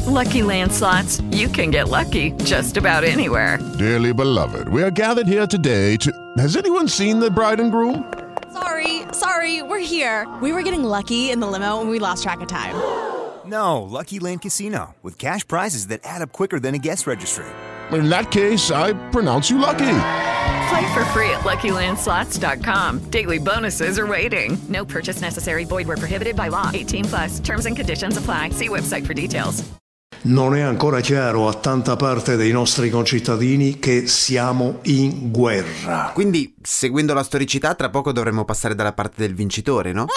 Lucky Land Slots, you can get lucky just about anywhere. Dearly beloved, we are gathered here today to... Has anyone seen the bride and groom? Sorry, we're here. We were getting lucky in the limo and we lost track of time. No, Lucky Land Casino, with cash prizes that add up quicker than a guest registry. In that case, I pronounce you lucky. Play for free at LuckyLandSlots.com. Daily bonuses are waiting. No purchase necessary. Void where prohibited by law. 18+. Terms and conditions apply. See website for details. Non è ancora chiaro a tanta parte dei nostri concittadini che siamo in guerra. Quindi, seguendo la storicità, tra poco dovremmo passare dalla parte del vincitore, no?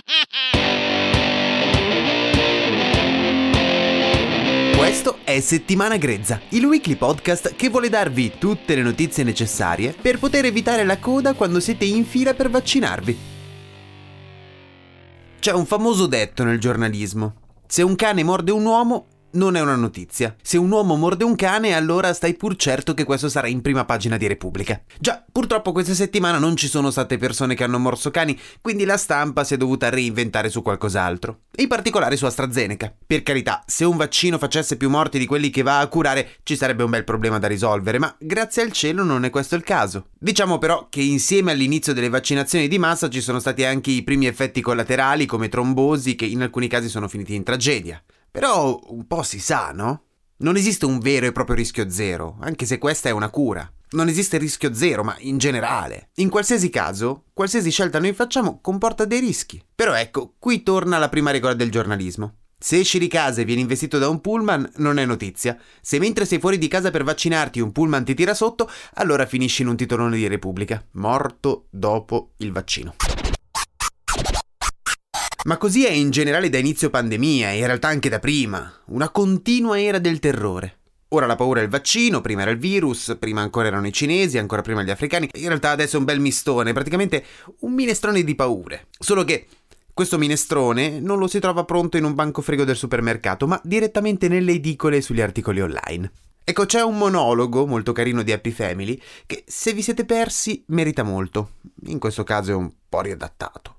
Questo è Settimana Grezza, il weekly podcast che vuole darvi tutte le notizie necessarie per poter evitare la coda quando siete in fila per vaccinarvi. C'è un famoso detto nel giornalismo: se un cane morde un uomo, non è una notizia. Se un uomo morde un cane, allora stai pur certo che questo sarà in prima pagina di Repubblica. Già, purtroppo questa settimana non ci sono state persone che hanno morso cani, quindi la stampa si è dovuta reinventare su qualcos'altro. In particolare su AstraZeneca. Per carità, se un vaccino facesse più morti di quelli che va a curare, ci sarebbe un bel problema da risolvere, ma grazie al cielo non è questo il caso. Diciamo però che insieme all'inizio delle vaccinazioni di massa ci sono stati anche i primi effetti collaterali come trombosi che in alcuni casi sono finiti in tragedia. Però un po' si sa, no? Non esiste un vero e proprio rischio zero, anche se questa è una cura. Non esiste rischio zero, ma in generale. In qualsiasi caso, qualsiasi scelta noi facciamo comporta dei rischi. Però ecco, qui torna la prima regola del giornalismo. Se esci di casa e vieni investito da un pullman, non è notizia. Se mentre sei fuori di casa per vaccinarti un pullman ti tira sotto, allora finisci in un titolone di Repubblica. Morto dopo il vaccino. Ma così è in generale da inizio pandemia e in realtà anche da prima, una continua era del terrore. Ora la paura è il vaccino, prima era il virus, prima ancora erano i cinesi, ancora prima gli africani, in realtà adesso è un bel mistone, praticamente un minestrone di paure. Solo che questo minestrone non lo si trova pronto in un banco frigo del supermercato, ma direttamente nelle edicole e sugli articoli online. Ecco, c'è un monologo molto carino di Happy Family che, se vi siete persi, merita molto. In questo caso è un po' riadattato.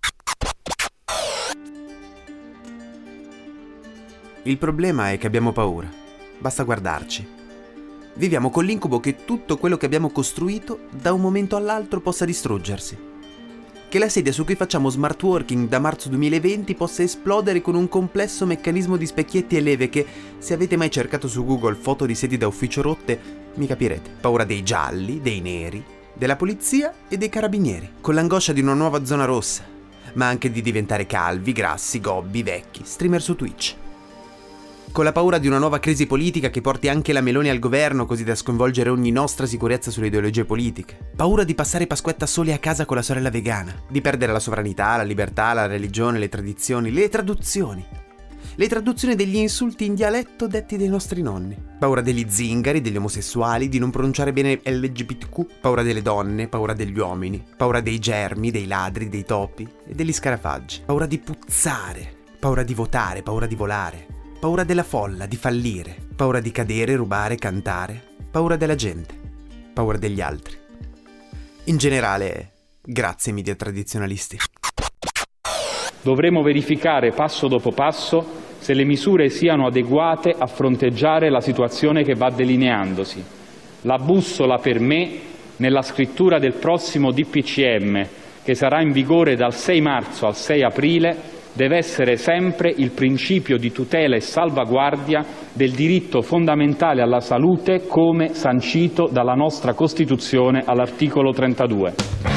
Il problema è che abbiamo paura. Basta guardarci. Viviamo con l'incubo che tutto quello che abbiamo costruito da un momento all'altro possa distruggersi. Che la sedia su cui facciamo smart working da marzo 2020 possa esplodere con un complesso meccanismo di specchietti e leve che, se avete mai cercato su Google foto di sedie da ufficio rotte, mi capirete. Paura dei gialli, dei neri, della polizia e dei carabinieri. Con l'angoscia di una nuova zona rossa, ma anche di diventare calvi, grassi, gobbi, vecchi, streamer su Twitch. Con la paura di una nuova crisi politica che porti anche la Meloni al governo così da sconvolgere ogni nostra sicurezza sulle ideologie politiche. Paura di passare Pasquetta soli a casa con la sorella vegana, di perdere la sovranità, la libertà, la religione, le tradizioni, le traduzioni. Le traduzioni degli insulti in dialetto detti dai nostri nonni. Paura degli zingari, degli omosessuali, di non pronunciare bene LGBTQ. Paura delle donne, paura degli uomini. Paura dei germi, dei ladri, dei topi e degli scarafaggi. Paura di puzzare, paura di votare, paura di volare. Paura della folla, di fallire, paura di cadere, rubare, cantare, paura della gente, paura degli altri. In generale, grazie media tradizionalisti. Dovremo verificare passo dopo passo se le misure siano adeguate a fronteggiare la situazione che va delineandosi. La bussola per me, nella scrittura del prossimo DPCM, che sarà in vigore dal 6 marzo al 6 aprile, deve essere sempre il principio di tutela e salvaguardia del diritto fondamentale alla salute come sancito dalla nostra Costituzione all'articolo 32.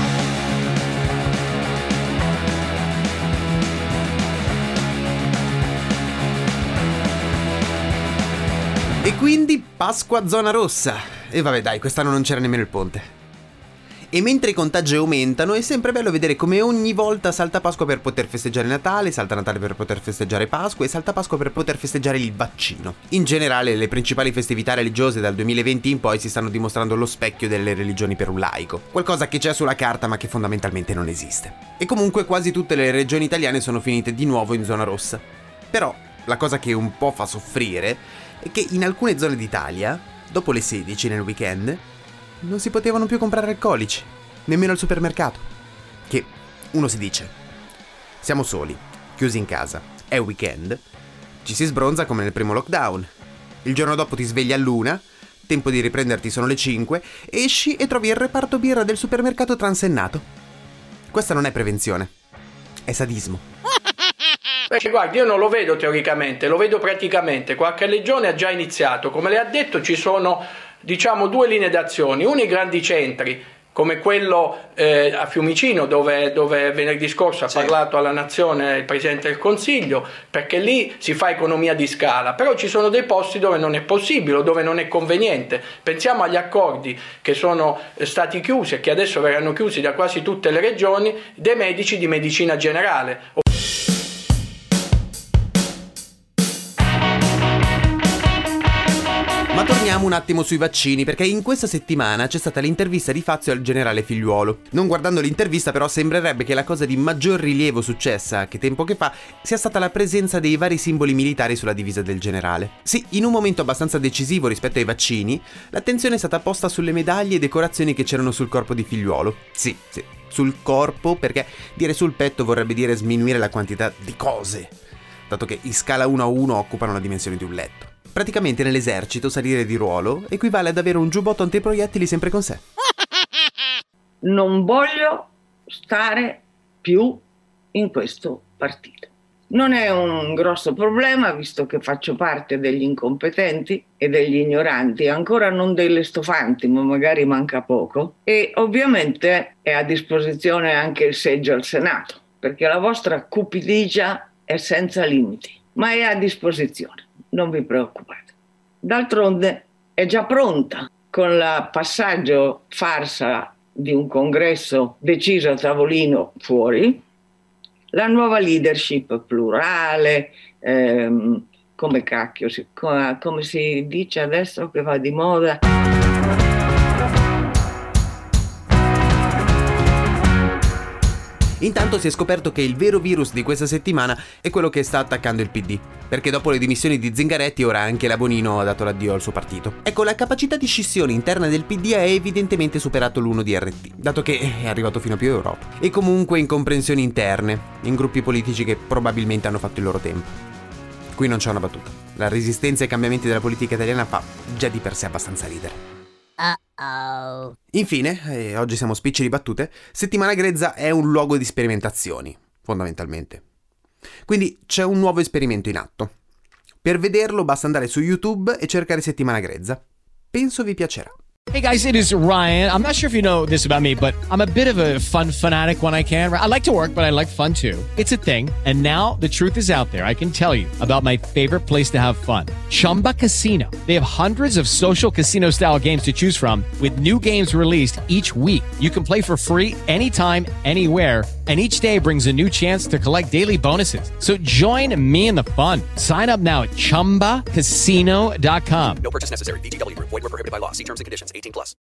E quindi Pasqua zona rossa. E vabbè dai, quest'anno non c'era nemmeno il ponte. E mentre i contagi aumentano è sempre bello vedere come ogni volta salta Pasqua per poter festeggiare Natale, salta Natale per poter festeggiare Pasqua e salta Pasqua per poter festeggiare il vaccino. In generale le principali festività religiose dal 2020 in poi si stanno dimostrando lo specchio delle religioni per un laico, qualcosa che c'è sulla carta ma che fondamentalmente non esiste. E comunque quasi tutte le regioni italiane sono finite di nuovo in zona rossa. Però la cosa che un po' fa soffrire è che in alcune zone d'Italia, dopo le 16 nel weekend, non si potevano più comprare alcolici, nemmeno al supermercato. Che uno si dice, siamo soli, chiusi in casa, è weekend, ci si sbronza come nel primo lockdown. Il giorno dopo ti svegli all'1, tempo di riprenderti sono le 5, esci e trovi il reparto birra del supermercato transennato. Questa non è prevenzione, è sadismo. Guardi, io non lo vedo teoricamente, lo vedo praticamente. Qualche legione ha già iniziato. Come le ha detto, ci sono, diciamo, 2 linee d'azione. Una i grandi centri, come quello a Fiumicino, dove venerdì scorso ha parlato alla Nazione il Presidente del Consiglio, perché lì si fa economia di scala. Però ci sono dei posti dove non è possibile o dove non è conveniente. Pensiamo agli accordi che sono stati chiusi e che adesso verranno chiusi da quasi tutte le regioni, dei medici di medicina generale. Ma torniamo un attimo sui vaccini, perché in questa settimana c'è stata l'intervista di Fazio al generale Figliuolo. Non guardando l'intervista però sembrerebbe che la cosa di maggior rilievo successa che tempo che fa sia stata la presenza dei vari simboli militari sulla divisa del generale. Sì, in un momento abbastanza decisivo rispetto ai vaccini, l'attenzione è stata posta sulle medaglie e decorazioni che c'erano sul corpo di Figliuolo. Sì, sul corpo, perché dire sul petto vorrebbe dire sminuire la quantità di cose, dato che in scala 1:1 occupano la dimensione di un letto. Praticamente nell'esercito salire di ruolo equivale ad avere un giubbotto antiproiettili sempre con sé. Non voglio stare più in questo partito. Non è un grosso problema, visto che faccio parte degli incompetenti e degli ignoranti, ancora non delle stofanti, ma magari manca poco. E ovviamente è a disposizione anche il seggio al Senato, perché la vostra cupidigia è senza limiti, ma è a disposizione. Non vi preoccupate. D'altronde è già pronta, con il passaggio farsa di un congresso deciso a tavolino fuori, la nuova leadership plurale, come si dice adesso che va di moda. Intanto si è scoperto che il vero virus di questa settimana è quello che sta attaccando il PD, perché dopo le dimissioni di Zingaretti ora anche la Bonino ha dato l'addio al suo partito. Ecco, la capacità di scissione interna del PD ha evidentemente superato l'1DRT, dato che è arrivato fino a più Europa. E comunque incomprensioni interne, in gruppi politici che probabilmente hanno fatto il loro tempo. Qui non c'è una battuta. La resistenza ai cambiamenti della politica italiana fa già di per sé abbastanza ridere. Infine, e oggi siamo spicci di battute, Settimana Grezza è un luogo di sperimentazioni, fondamentalmente. Quindi c'è un nuovo esperimento in atto. Per vederlo basta andare su YouTube e cercare Settimana Grezza. Penso vi piacerà. Hey guys, it is Ryan. I'm not sure if you know this about me, but I'm a bit of a fun fanatic when I can. I like to work, but I like fun too. It's a thing. And now the truth is out there. I can tell you about my favorite place to have fun. Chumba Casino. They have hundreds of social casino style games to choose from with new games released each week. You can play for free anytime, anywhere. And each day brings a new chance to collect daily bonuses. So join me in the fun. Sign up now at ChumbaCasino.com. No purchase necessary. VGW Group. Void where prohibited by law. See terms and conditions. 18+.